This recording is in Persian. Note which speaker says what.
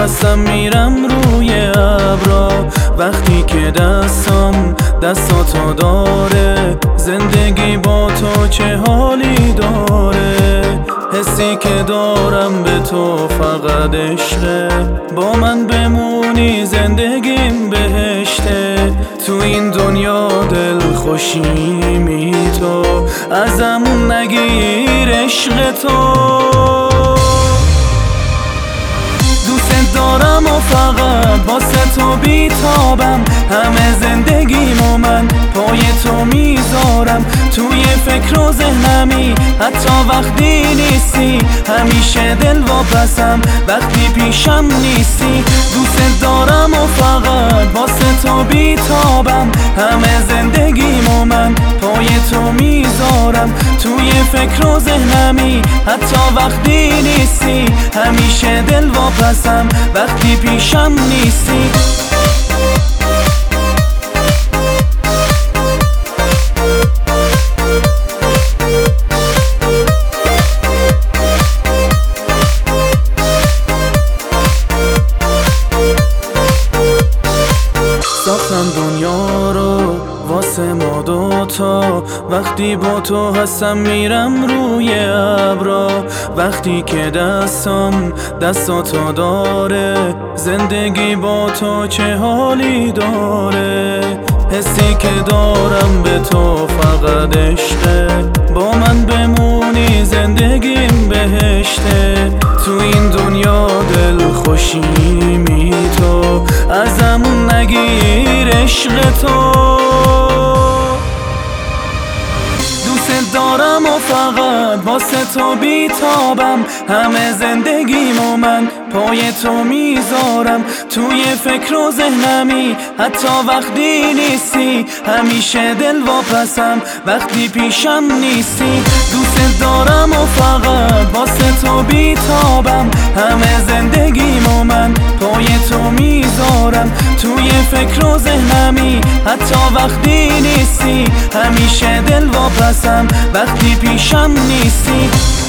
Speaker 1: هستم میرم روی ابرا، وقتی که دستاتو داره، زندگی با تو چه حالی داره. حسی که دارم به تو فقط عشقه، با من بمونی زندگیم بهشته. تو این دنیا دل خوشیمی تو، ازمون نگیر عشق تو. دوست دارم و فقط واسه تو بیتابم، همه زندگیمو من پای تو میذارم. توی فکر و ذهنمی حتی وقتی نیستی، همیشه دل واپسم وقتی پیشم نیستی. دوست دارم و فقط واسه تو بیتابم، همه زندگیمو من پای تو میذارم. توی فکر و ذهنمی حتی وقتی نیستی، همیشه دل واپسم وقتی پیشم نیستی. ساختم دنیا رو واسه ما دوتا، وقتی با تو هستم میرم روی ابرا. وقتی که دستاتو داره، زندگی با تو چه حالی داره. حسی که دارم به تو فقط عشقه، با من بمونی زندگیم بهشته. تو این دنیا دل خوشیمی تو، ازمون نگیر عشق تو. دوست دارم و فقط واسه تو بیتابم، همه زندگیمو من پای تو میذارم. توی فکر و ذهنمی حتی وقتی نیستی، همیشه دل واپسم وقتی پیشم نیستی. دوست دارم و فقط واسه تو بیتابم، همه زندگیمو من پای تو میذارم. توی فکر و ذهنمی حتی وقتی نیستی، همیشه دل واپسم وقتی پیشم نیستی.